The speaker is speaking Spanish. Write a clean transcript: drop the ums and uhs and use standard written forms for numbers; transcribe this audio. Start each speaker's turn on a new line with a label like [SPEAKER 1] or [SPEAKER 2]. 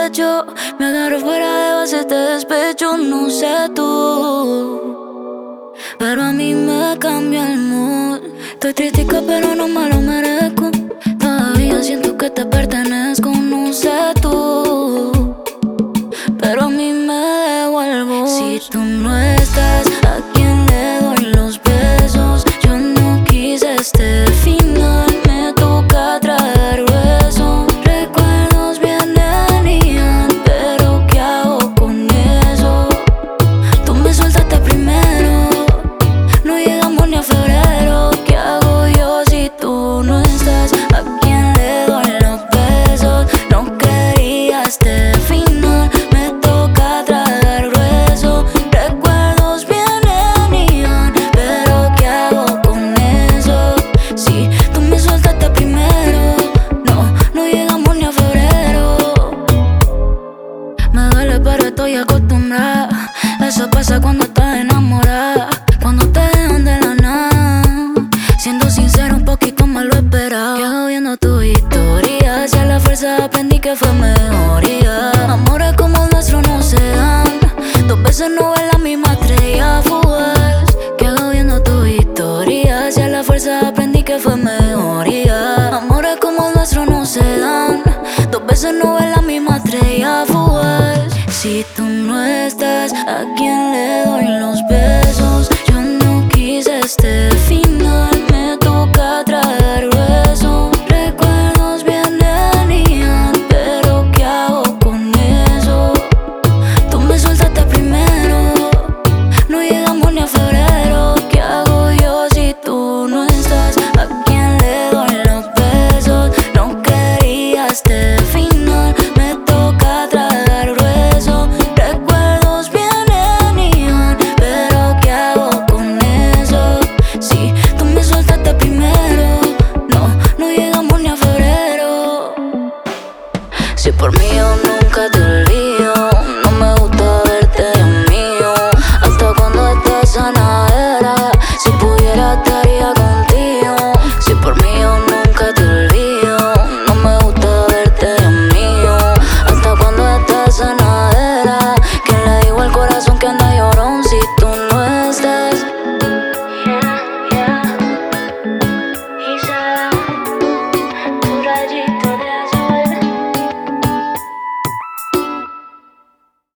[SPEAKER 1] pecho. Me agarro fuera de base, te despecho. No sé tú, pero a mí me cambia el mood. Estoy tristica pero no me lo merezco. Todavía siento que te pertenezco. No sé tú, pero a mí me devuelvo. Si tú no estás, ¿a quién le doy los besos? Yo no quise este final, me toca traer hueso. Recuerdos vienen, pero ¿qué hago con eso? Tú me soltaste primero, no llegamos ni a febrero. ¿Qué hago yo si tú no estás? ¿A quién le doy los besos? No quería este final, me toca tragar grueso. Recuerdos vienen y van, pero ¿qué hago con eso? Si tú me soltaste primero, no llegamos ni a febrero. Me duele pero estoy acostumbrada. Eso pasa cuando estás enamorada, cuando te dejan de la nada. Siendo sincero, un poquito más lo esperaba. Quedo viendo tu historia, hacia la fuerza aprendí que fue mejoría. Amores como el nuestro no se dan, dos veces no es la misma estrella fugaz. Quedo viendo tu historia, hacia la fuerza aprendí que fue mejoría. Amores como el nuestro no se dan, dos veces no es la misma estrella fugaz. Si tú no estás, ¿a quién le doy los